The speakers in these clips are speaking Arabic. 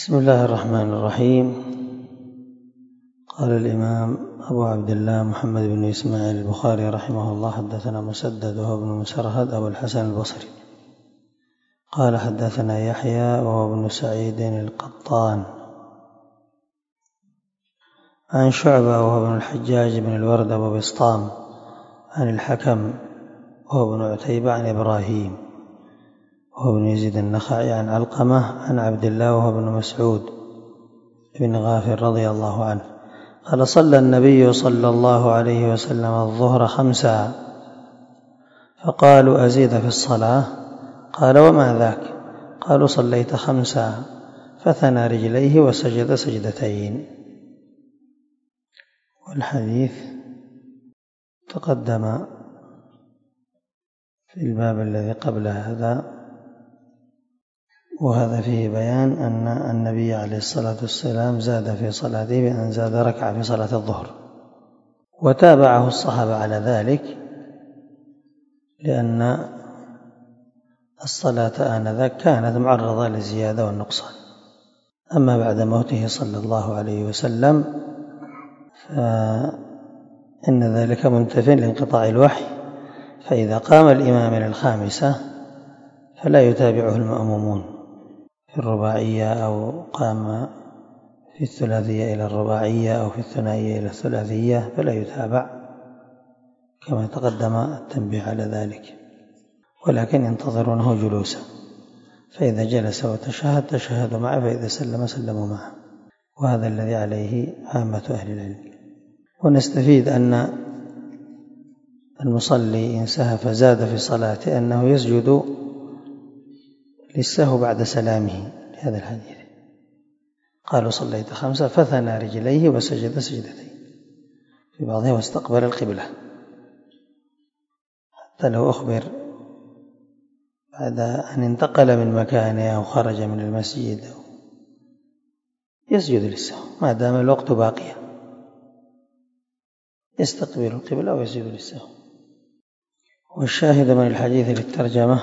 بسم الله الرحمن الرحيم. قال الإمام أبو عبد الله محمد بن إسماعيل البخاري رحمه الله: حدثنا مسدد وهو ابن مسرهد أبو الحسن البصري قال حدثنا يحيى وهو ابن سعيد القطان عن شعبة وهو ابن الحجاج بن الورد أبو بسطام عن الحكم وهو ابن عتيبة عن إبراهيم وهو ابن يزيد النخعي عن علقمة عن عبد الله وهو ابن مسعود بن غافر رضي الله عنه قال: صلى النبي صلى الله عليه وسلم الظهر 5 فقالوا: أزيد في الصلاة؟ قال: وما ذاك؟ قالوا: صليت 5 فثنى رجليه وسجد سجدتين. والحديث تقدم في الباب الذي قبل هذا، وهذا فيه بيان أن النبي عليه الصلاة والسلام زاد في صلاته بأن زاد ركعة في صلاة الظهر، وتابعه الصحابة على ذلك لأن الصلاة آنذاك كانت معرضة للزيادة والنقصان. أما بعد موته صلى الله عليه وسلم فإن ذلك منتف لانقطاع الوحي، فإذا قام الإمام إلى 5 فلا يتابعه المأمومون في الرباعية، أو قام في الثلاثية إلى الرباعية أو في الثنائية إلى الثلاثية فلا يتابع، كما تقدم التنبيه على ذلك، ولكن ينتظرونه جلوسا، فإذا جلس وتشهد تشهدوا معه، فإذا سلم سلموا معه، وهذا الذي عليه عامة أهل العلم. ونستفيد أن المصلي إن سهى فزاد في صلاته أنه يسجد للسهو بعد سلامه لهذا الحديث. قالوا: صليت 5 فثنى رجليه وسجد سجدتين، في بعضها واستقبل القبلة، حتى لو أخبر بعد أن انتقل من مكانه أو خرج من المسجد يسجد للسهو ما دام الوقت باقيا، يستقبل القبلة ويسجد للسهو. والشاهد من الحديث للترجمة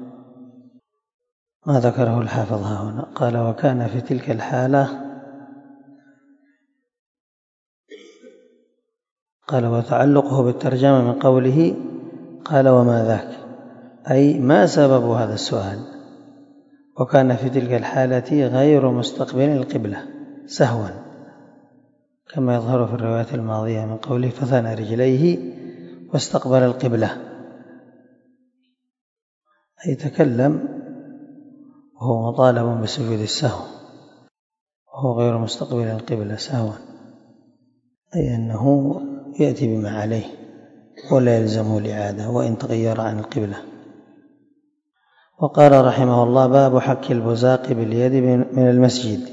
ما ذكره الحافظ هنا، قال: وكان في تلك الحالة، قال: وتعلقه بالترجمة من قوله قال: وما ذاك، أي ما سبب هذا السؤال؟ وكان في تلك الحالة غير مستقبل القبلة سهوا، كما يظهر في الرواية الماضية من قوله فثنى رجليه واستقبل القبلة، أي تكلم وهو مطالب بسجود السهو وهو غير مستقبل القبلة سهوا، أي أنه يأتي بما عليه ولا يلزمه الإعادة وإن تغير عن القبلة. وقال رحمه الله: باب حك البزاق باليد من المسجد،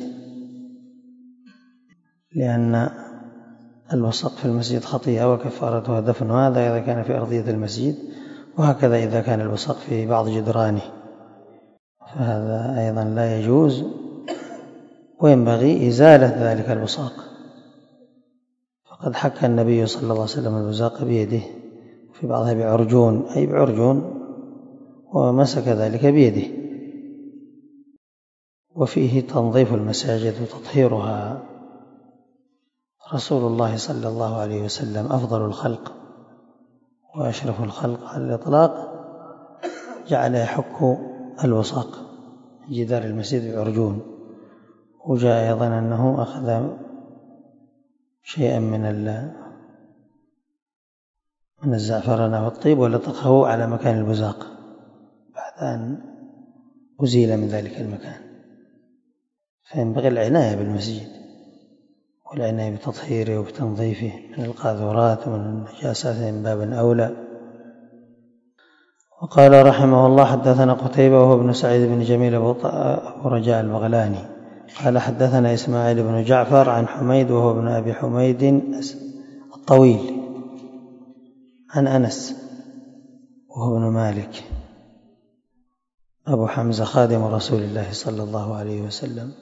لأن البصق في المسجد خطيئة وكفارتها دفن، هذا إذا كان في أرضية المسجد، وهكذا إذا كان البصق في بعض جدرانه فهذا أيضا لا يجوز، وينبغي إزالة ذلك البصاق. فقد حك النبي صلى الله عليه وسلم البزاق بيده، وفي بعضها بعرجون، أي بعرجون، ومسك ذلك بيده. وفيه تنظيف المساجد وتطهيرها. رسول الله صلى الله عليه وسلم أفضل الخلق وأشرف الخلق على الإطلاق جعل يحك البصاق جدار المسجد بعرجون. وجاء أيضا أنه أخذ شيئا من الزعفران والطيب ولطخه على مكان البزاق بعد أن أزيل من ذلك المكان. فينبغي العناية بالمسجد والعناية بتطهيره وبتنظيفه من القاذورات ومن النجاسات من باب أولى. وقال رحمه الله: حدثنا قتيبة وهو ابن سعيد بن جميل أبو رجاء البغلاني قال: حدثنا إسماعيل بن جعفر عن حميد وهو ابن أبي حميد الطويل عن أنس وهو ابن مالك أبو حمزة خادم رسول الله صلى الله عليه وسلم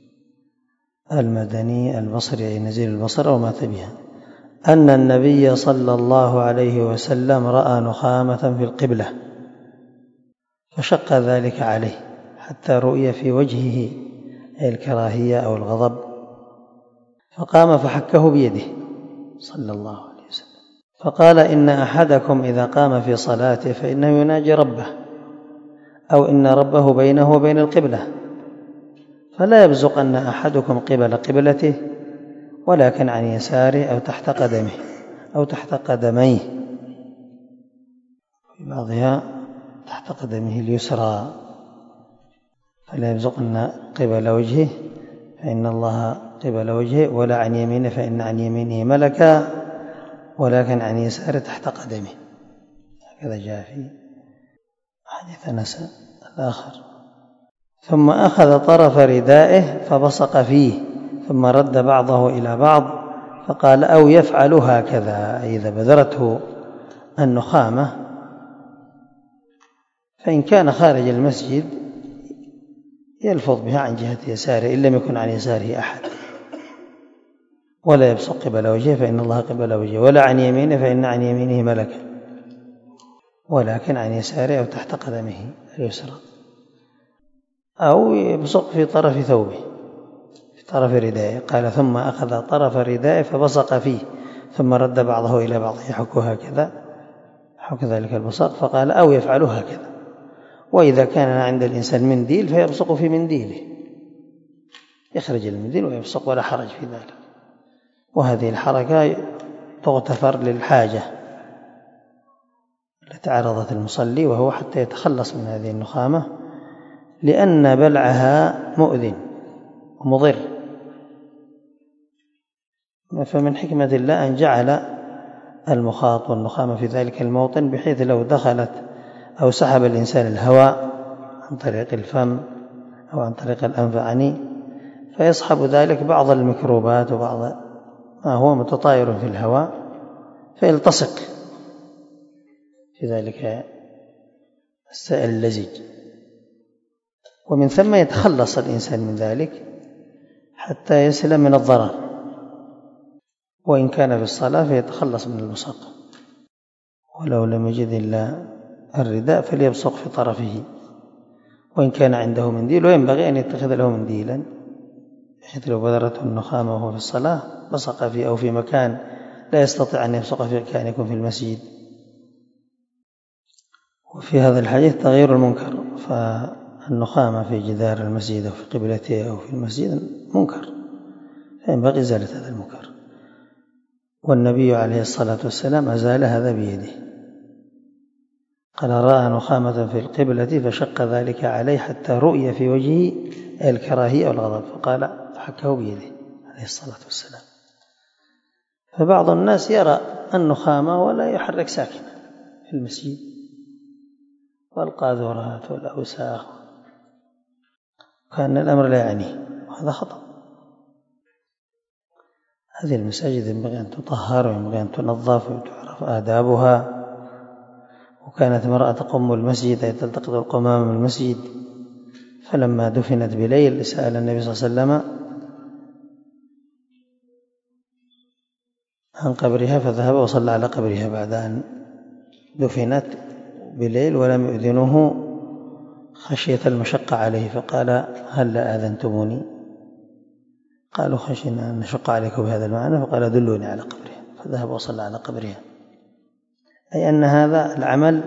المدني البصري، أي نزيل البصر أو مات بها، أن النبي صلى الله عليه وسلم رأى نخامة في القبلة فشق ذلك عليه حتى رؤي في وجهه أي الكراهية أو الغضب، فقام فحكه بيده صلى الله عليه وسلم، فقال: إن أحدكم إذا قام في صلاته فإنه يناجي ربه، أو إن ربه بينه وبين القبلة، فلا يبزقن أحدكم قبل قبلته، ولكن عن يساره أو تحت قدمه أو تحت قدميه، في بعضها تحت قدمه اليسرى، فلا يبزقن قبل وجهه فإن الله قبل وجهه، ولا عن يمينه فإن عن يمينه ملكا، ولكن عن يساره تحت قدمه. هكذا جاء في حديث أنس الآخر. ثم أخذ طرف ردائه فبصق فيه، ثم رد بعضه إلى بعض، فقال: أو يفعل هكذا، أي إذا بذرته النخامة فإن كان خارج المسجد يلفظ بها عن جهة يساره إن لم يكن عن يساره أحد، ولا يبصق قبل وجهه فإن الله قبل وجهه، ولا عن يمينه فإن عن يمينه ملكا، ولكن عن يساره أو تحت قدمه اليسرى، أو يبصق في طرف ثوبه في طرف ردائه. قال: ثم أخذ طرف ردائه فبصق فيه، ثم رد بعضه إلى بعض، يحك هكذا، حك ذلك البصق، فقال: أو يفعل هكذا. وإذا كان عند الإنسان منديل فيبصق في منديله، يخرج المنديل ويبصق ولا حرج في ذلك. وهذه الحركة تغتفر للحاجة التي عرضت المصلي، وهو حتى يتخلص من هذه النخامة، لأن بلعها مؤذن ومضر. فمن حكمة الله أن جعل المخاط والنخامة في ذلك الموطن، بحيث لو دخلت أو سحب الإنسان الهواء عن طريق الفم أو عن طريق الأنف فيصحب ذلك بعض الميكروبات وبعض ما هو متطاير في الهواء، فيلتصق في ذلك السائل اللزج، ومن ثم يتخلص الإنسان من ذلك حتى يسلم من الضرر. وإن كان في الصلاة فيتخلص من البصق، ولو لم يجد إلا الرداء فليبصق في طرفه، وإن كان عنده منديل وينبغي أن يتخذ له منديلا، بحيث لو بذرته النخامة وهو في الصلاة بصق فيه، أو في مكان لا يستطيع أن يبصق فيه كأن يكون في المسجد. وفي هذا الحديث تغيير المنكر، فالنخامة في جدار المسجد أو في قبلته أو في المسجد منكر، فينبغي إزالة هذا المنكر، والنبي عليه الصلاة والسلام أزال هذا بيده. قال: رأى نخامة في القبلة فشق ذلك عليه حتى رؤي في وجهه الكراهية والغضب، فقال فحكه بيده عليه الصلاة والسلام. فبعض الناس يرى النخامة ولا يحرك ساكنا في المسجد، والقاذورات والأوساخ، كأن الأمر لا يعنيه، وهذا خطأ. هذه المساجد ينبغي أن تطهر وينبغي أن تنظف وتعرف آدابها. وكانت امرأة تقم المسجد أي تلتقط القمام من المسجد، فلما دفنت بليل سأل النبي صلى الله عليه وسلم عن قبرها، فذهب وصلى على قبرها بعد أن دفنت بليل ولم يؤذنوه خشية المشقة عليه، فقال: هل آذنتموني؟ قالوا: خشينا أن نشق عليكم بهذا المعنى، فقال: دلوني على قبرها، فذهب وصلى على قبرها. أي أن هذا العمل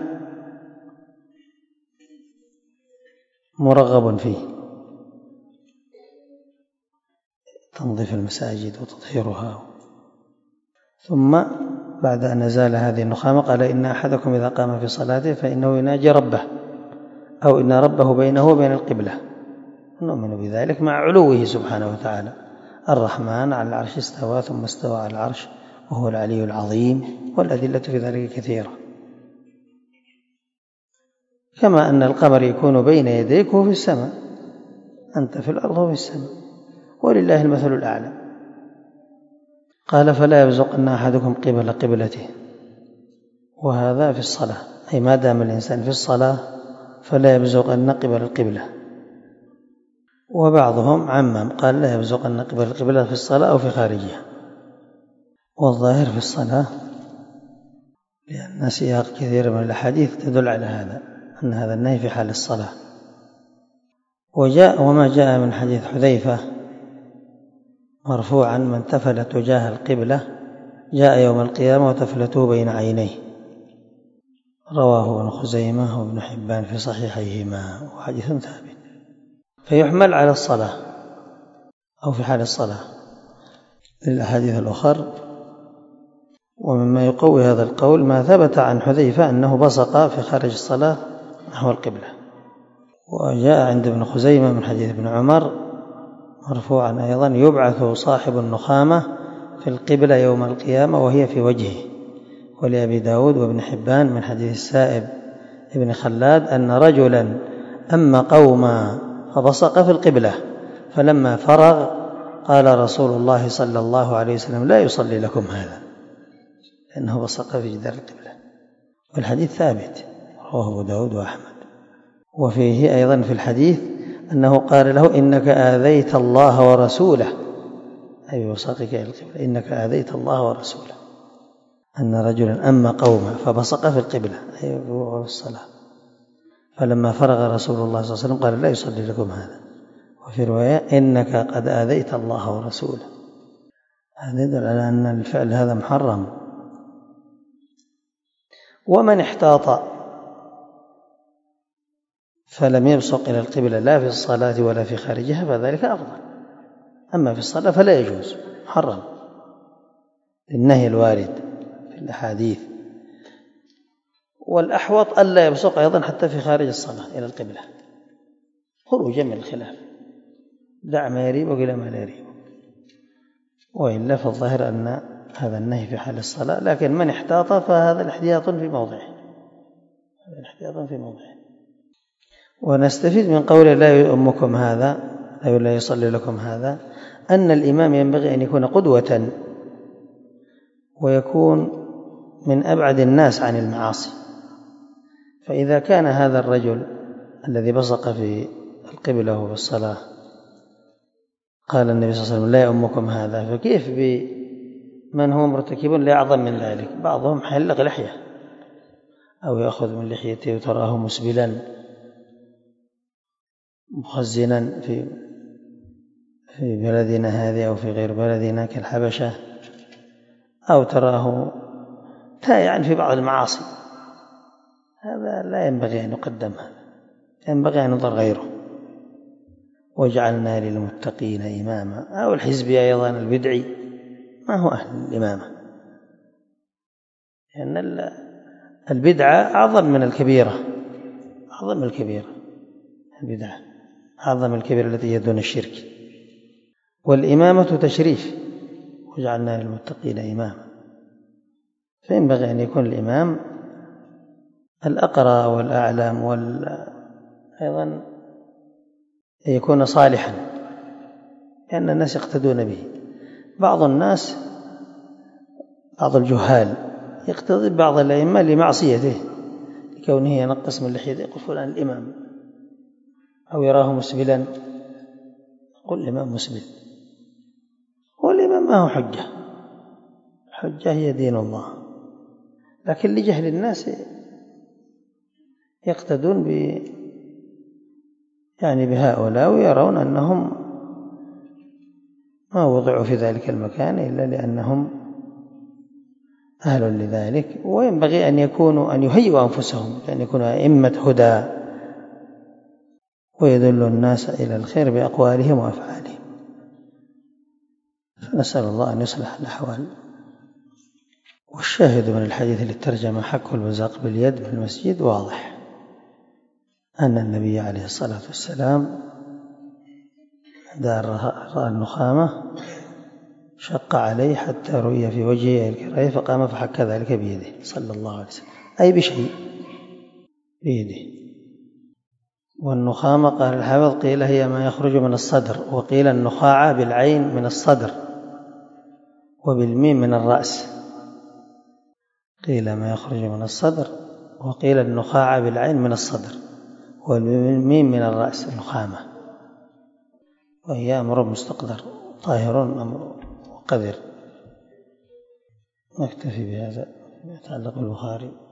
مرغب فيه، تنظيف المساجد وتطهيرها. ثم بعد أن أزال هذه النخامة قال: إن أحدكم إذا قام في صلاته فإنه يناجي ربه، أو إن ربه بينه وبين القبلة. نؤمن بذلك مع علوه سبحانه وتعالى. الرحمن على العرش استوى، ثم استوى على العرش وهو العلي العظيم، والأدلة في ذلك كثيرة. كما أن القمر يكون بين يديك وهو في السماء، أنت في الأرض وهو في السماء، ولله المثل الأعلى. قال: فلا يبزقن أحدكم قبل قبلته، وهذا في الصلاة، أي ما دام الإنسان في الصلاة فلا يبزقن قبل القبلة. وبعضهم عمم قال: لا يبزقن قبل القبلة في الصلاة أو في خارجها، والظاهر في الصلاة، لأن سياق كثير من الأحاديث تدل على هذا، أن هذا النهي في حال الصلاة. وما جاء من حديث حذيفة مرفوعا: من تفل تجاه القبلة جاء يوم القيامة وتفلته بين عينيه، رواه ابن خزيمة وابن حبان في صحيحيهما، وحديث ثابت. فيحمل على الصلاة أو في حال الصلاة للأحاديث الأخر. ومما يقوي هذا القول ما ثبت عن حذيفة أنه بصق في خارج الصلاة نحو القبلة. وجاء عند ابن خزيمة من حديث ابن عمر مرفوعا أيضا: يبعث صاحب النخامة في القبلة يوم القيامة وهي في وجهه. ولأبي داود وابن حبان من حديث السائب ابن خلاد أن رجلا أما قوما فبصق في القبلة، فلما فرغ قال رسول الله صلى الله عليه وسلم: لا يصلي لكم هذا، لأنه بصق في جدار القبلة. والحديث ثابت، رواه أبو داود وأحمد. وفيه أيضا في الحديث أنه قال له: إنك آذيت الله ورسوله، أي بصقك إلى القبلة، إنك آذيت الله ورسوله. أن رجلا أما قوما فبصق في القبلة، أي في الصلاة، فلما فرغ رسول الله صلى الله عليه وسلم قال: لا يصلي لكم هذا. وفي رواية: إنك قد آذيت الله ورسوله. هذا يدل على أن الفعل هذا محرم. ومن احتاط فلم يبصق إلى القبلة لا في الصلاة ولا في خارجها فذلك أفضل. أما في الصلاة فلا يجوز، محرم للنهي الوارد في الأحاديث. والأحوط ألا يبصق أيضا حتى في خارج الصلاة إلى القبلة، خروجا من الخلاف، دع ما يريبك إلى ما لا يريبك. وإلا فالظاهر أن هذا النهي في حال الصلاة، لكن من احتاط فهذا الاحتياط في موضعه، ونستفيد من قوله: لا يؤمكم هذا، لا يصلي لكم هذا، أن الإمام ينبغي أن يكون قدوة ويكون من أبعد الناس عن المعاصي. فإذا كان هذا الرجل الذي بصق في القبلة وفي الصلاة قال النبي صلى الله عليه وسلم: لا يؤمكم هذا، فكيف بمن هو مرتكب لأعظم من ذلك؟ بعضهم حلق لحية أو يأخذ من لحيته وتراه مسبلا مخزنا في بلدنا هذه أو في غير بلدنا كالحبشة، أو تراه تائعا في بعض المعاصي. هذا لا ينبغي أن يقدم، هذا ينبغي أن ينظر غيره. وجعلنا للمتقين إماما، أو الحزبي أيضا البدعي ما هو أهل الإمامة، لأن البدعة أعظم من الكبيرة، أعظم الكبيرة البدعة، أعظم الكبيرة التي هي دون الشرك. والإمامة تشريف، وجعلنا للمتقين إماما، فينبغي أن يكون الإمام الأقرأ والأعلم، أيضا أن يكون صالحا، لأن الناس يقتدون به. بعض الناس، بعض الجهال يقتدي بعض الأئمة لمعصيته، لكونه ينقص من لحيته، يقول فلان الإمام، أو يراه مسبلا، قل الإمام مسبل، والإمام ما هو حجة، الحجة هي دين الله. لكن لجهل الناس يقتدون بهؤلاء، ويرون أنهم ما وضعوا في ذلك المكان إلا لأنهم أهل لذلك. وينبغي أن يهيئوا أنفسهم لأن يكونوا أئمة هدى ويدل الناس إلى الخير بأقوالهم وأفعالهم. فنسأل الله أن يصلح الأحوال. والشاهد من الحديث للترجمة: حك البزاق باليد في المسجد واضح، أن النبي عليه الصلاة والسلام رأى النخامة شق عليه حتى رؤي في وجهه الكراهية، فقام فحك ذلك بيده صلى الله عليه وسلم، أي بشيء بيده. والنخامة قال الحافظ قيل هي ما يخرج من الصدر، وقيل النخاعة بالعين من الصدر وبالميم من الرأس، قيل ما يخرج من الصدر، وقيل النخاعة بالعين من الصدر والميم من الرأس النخامة، وهي أمر مستقدر طاهر أمر قذر. نكتفي بهذا يتعلق بالبخاري.